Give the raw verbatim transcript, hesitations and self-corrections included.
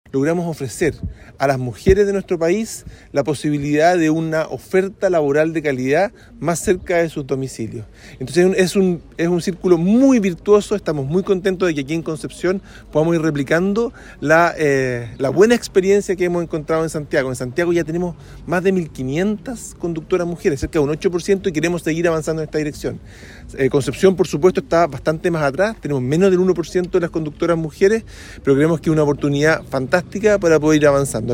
logramos ofrecer a las mujeres de nuestro país la posibilidad de una oferta laboral de calidad más cerca de sus domicilios. Entonces es un, es un círculo muy virtuoso, estamos muy contentos de que aquí en Concepción podamos ir replicando la, eh, la buena experiencia que hemos encontrado en Santiago. En Santiago ya tenemos más de mil quinientas conductoras mujeres, cerca de un ocho por ciento, y queremos seguir avanzando en esta dirección. Eh, Concepción, por supuesto, está bastante más atrás, tenemos menos del uno por ciento de las conductoras mujeres, pero creemos que es una oportunidad fantástica para poder ir avanzando.